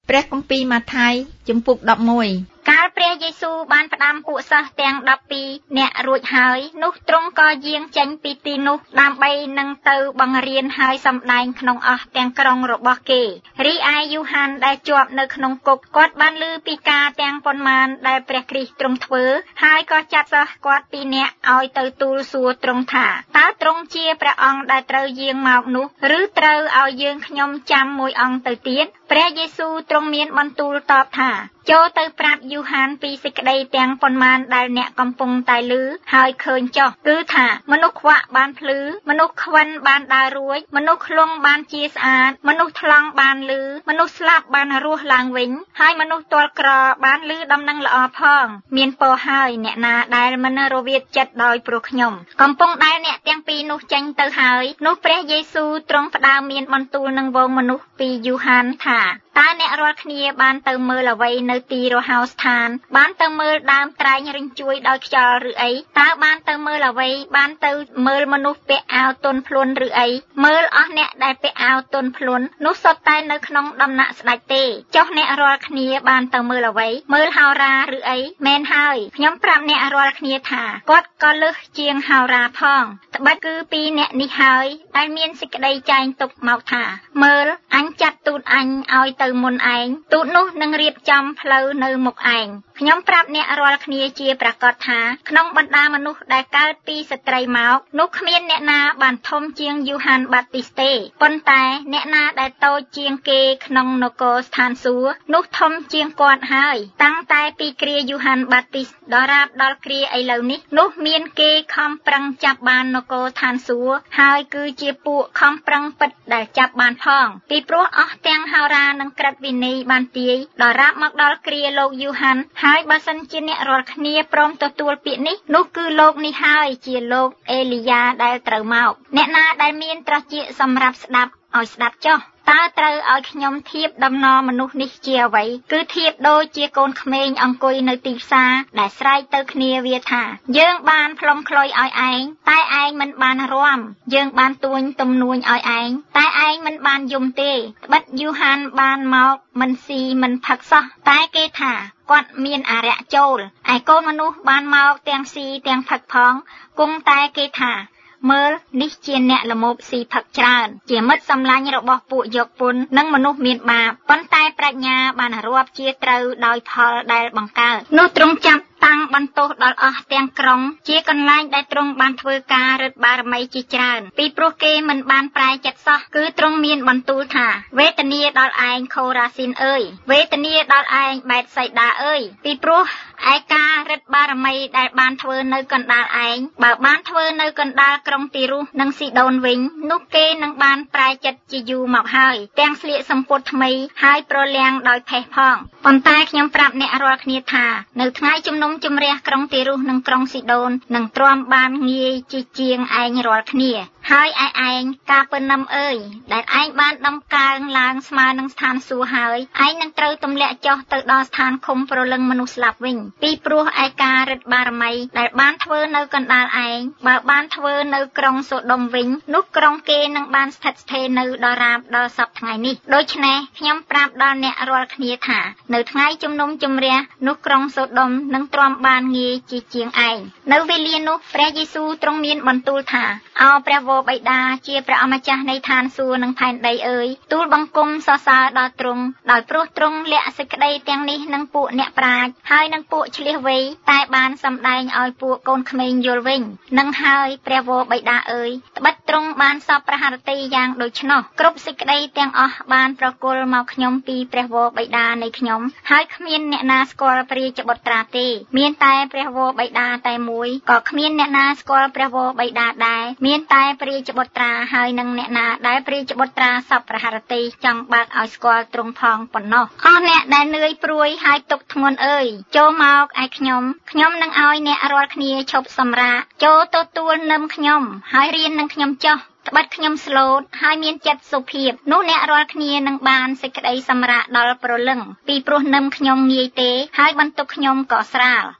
ព្រះគម្ពីរម៉ាថាយជំពូក11កាលព្រះយេស៊ូវបានផ្ដាំពួកសិស្សទាំង12នាក់រួចហើយនោះទ្រង់ក៏យាងចេញពីទីនោះដើម្បីនឹងទៅបង្រៀនហើយសម្ដែងក្នុងអស់ទាំងក្រុងរបស់គេរីឯយូហានដែលជាប់នៅក្នុងគុកគាត់បានឮពីការទាំងប៉ុន្មានដែលព្រះគ្រីស្ទទ្រង់ធ្វើហើយក៏ចាត់សិស្សគាត់2នាក់ឲ្យទៅទូលសួរទ្រង់ថាតើទ្រង់ជាព្រះអង្គដែលត្រូវយាងមកនោះឬត្រូវឲ្យយើងខ្ញុំចាំមួយអង្គទៅទៀតព្រះយេស៊ូវទ្រង់មានបន្ទូលតបថាចូលទៅប្រាប់យូហានពីសេចក្តីទាំងប៉ុន្មានដែលអ្នកកំពុងតែឮហើយឃើញចុះគឺថាមនុស្សខ្វាក់បានភ្លឺមនុស្សខ្វិនបានដើររួចមនុស្សខ្លងបានជាស្អាតមនុស្សថ្លង់បានឮមនុស្សស្លាប់បានរស់ឡើងវិញហើយមនុស្សទាល់ក្របានឮដំណឹងល្អផងមានពរហើយអ្នកណាដែលមិនរវិតចិត្តដោយព្រោះខ្ញុំកំពុងដែលអ្នកទាំងពីរនោះចេញទៅហើយនោះព្រះយេស៊ូវទ្រង់ផ្ដើមមានបន្ទូលនឹងវងមនុស្សពីយូហានថាតើអ្នករាល់គ្នាបានទៅមើលអ្វីនៅទីរហោស្ថានបានទៅមើលដើមត្រែងរញ្ជួយដោយខ្យល់ឬអីតើបានទៅមើលអ្វីបានទៅមើលមនុស្សពាក់អាវទន់ភ្លន់ឬអីមើលអស់អ្នកដែលពាក់អាវទន់ភ្លន់នោះសុទ្ធតែនៅក្នុងដំណាក់ស្ដេចទេចុះអ្នករាល់គ្នាបានទៅមើលអ្វីមើលហោរាឬអីមែនហើយខ្ញុំប្រាប់អ្នករាល់គ្នាថាគាត់ក៏លើសជាងហោរាផងត្បិតគឺពីអ្នកនេះហើយដែលមានសេចក្តីចែងទុកមកថាមើលអញចាត់ទូតអញឲ្យទៅមុនឯងទូតនោះនឹងរៀបចំផ្លូវនៅមុខឯងខ្ញុំប្រាប់អ្នករាល់គ្នាជាប្រកាសថាក្នុងបណ្ដាមនុស្សដែលកើតពីស្ត្រីមកនោះគ្មានអ្នកណាបានធំជាងយូហានបាទីស្តទេប៉ុន្តែអ្នកណាដែលតូចជាងគេក្នុងនគរស្ថានសួគ៌នោះធំជាងគាត់ហើយតាំងតែពីគ្រាយូហានបាទីស្តដល់រាបដល់គ្រាឥឡូវនេះនោះមានគេខំប្រឹងចាប់បាននគរស្ថានសួគ៌ហើយគឺជាពួកខំប្រឹងពិតដែលចាប់បានផងពីព្រោះអស់ទាំងហោរានិងក្រឹតវិន័យបានទាយដល់រាបមកដល់គ្រាលោកយូហានហើយបើសិនជាអ្នករាល់គ្នាព្រមទទួលពាក្យនេះនោះគឺលោកនេះហើយជាលោកអេលីយ៉ាដែលត្រូវមកអ្នកណាដែលមានត្រចៀកសម្រាប់ស្ដាប់ឲ្យស្ដាប់ចុះតើត្រូវឲ្យខ្ញុំធៀបដំណរមនុស្សនេះជាអ្វីគឺធៀបដូចជាកូនក្មេងអង្គុយនៅទីផ្សារដែលស្រែកទៅគ្នាវាថាយើងបានផ្លុំខ្លុយឲ្យឯងតែឯងមិនបានរាំយើងបានទួញទំនួញឲ្យឯងតែឯងមិនបានយំទេត្បិតយូហានបានមកមិនស៊ីមិនផឹកសោះតែគេថាគាត់មានអារក្សចូលឯកូនមនុស្សបានមកទាំងស៊ីទាំងផឹកផងគង់តែគេថាមើលនេះជាអ្នកល្មោបស៊ីផឹកច្រើនជាមិត្តសម្លាញ់របស់ពួកយកពន្ធនិងមនុស្សមានបាបប៉ុន្តែប្រាជ្ញាបានរាប់ជាត្រូវដោយផលដែលបង្កើតនោះទ្រង់ចាប់តាំងបន្ទោសដល់អស់ទាំងក្រុងជាកន្លែងដែលទ្រង់បានធ្វើការរឹតបារមីជាច្រើនពីព្រោះគេមិនបានប្រែចិត្តសោះគឺទ្រង់មានបន្ទូលថាវេទនាដល់ឯងខូរ៉ាស៊ីនអើយវេទនាដល់ឯងបេតសៃដាអើយពីព្រោះឯការរឹតបារមីដែលបានធ្វើនៅកណ្ដាលឯងបើបានធ្វើនៅកណ្ដាលក្រុងទីរុសនិងស៊ីដូនវិញនោះគេនឹងបានប្រែចិត្តជាយូរមកហើយទាំងស្លៀកសម្ពុតថ្មីហើយប្រលៀងដោយផេះផងប៉ុន្តែខ្ញុំប្រាប់អ្នករាល់គ្នាថានៅថ្ងៃជំនុំជម្រះក្រុងទីរុសនិងក្រុងស៊ីដូននឹងទ្រាំបានងាយជាងឯងរាល់គ្នាហើយឯងការពនឹមអើយដែលឯងបានដំកើងឡើងស្មើនឹងស្ថានសួគ៌ហើយឯងនឹងត្រូវទម្លាក់ចុះទៅដល់ស្ថានឃុំប្រលឹងមនុស្សស្លាប់វិញពីព្រោះឯការរិទ្ធបារមីដែលបានធ្វើនៅកណ្ដាលឯងបើបានធ្វើនៅក្រុងសូដុំវិញនោះក្រុងគេនឹងបានស្ថិតស្ថេរនៅដល់រាបដល់សព្វថ្ងៃនេះដូច្នេះខ្ញុំប្រាប់ដល់អ្នករាល់គ្នាថានៅថ្ងៃជំនុំជម្រះនោះក្រុងសូដុំនឹងទ្រាំបានងាយជាងឯងនៅវេលានោះព្រះយេស៊ូវទ្រង់មានបន្ទូលថាអោព្រះវរបិតាជាព្រះអម្ចាស់នៃឋានសួគ៌និងផែនដីអើយទូលបង្គំសរសើរដល់ទ្រង់ដោយព្រោះទ្រង់លាក់សេចក្តីទាំងនេះនឹងពួកអ្នកប្រាជ្ញហើយនឹងពួកឆ្លៀសវៃតែបានសម្ដែងឲ្យពួកកូនក្មេងយល់វិញនឹងហើយព្រះវរបិតាអើយត្បិតទ្រង់បានសពប្រហារតីយ៉ាងដូច្នោះគ្រប់សេចក្តីទាំងអស់បានប្រគល់មកខ្ញុំពីព្រះវរបិតានៃខ្ញុំហើយគ្មានអ្នកណាស្គាល់ព្រះរាជបុត្រាទេមានតែព្រះវរបិតាតែមួយក៏គ្មានអ្នកណាស្គាល់ព្រះវរបិតាដែរមានតែព្រះរាជបុត្រាហើយនឹងអ្នកណាដែលព្រះរាជបុត្រាសពប្រហារតីចង់បើកឲ្យស្គាល់ទ្រង់ផងប៉ុណ្ណោះអស់អ្នកដែលនឿយព្រួយហើយទុក្ខធ្ងន់អើយចូលមកឯខ្ញុំនឹងឲ្យអ្នករាល់គ្នាឈប់សម្រាកចូលទទួលនឹមខ្ញុំហើយរៀននឹងខ្ញុំចុះត្បិតខ្ញុំស្លូតហើយមានចិត្តសុភាពនោះអ្នករាល់គ្នានឹងបានសេចក្តីសម្រាកដល់ព្រលឹងពីព្រោះនឹមខ្ញុំងាយទេហើយបន្ទុកខ្ញុំក៏ស្រាល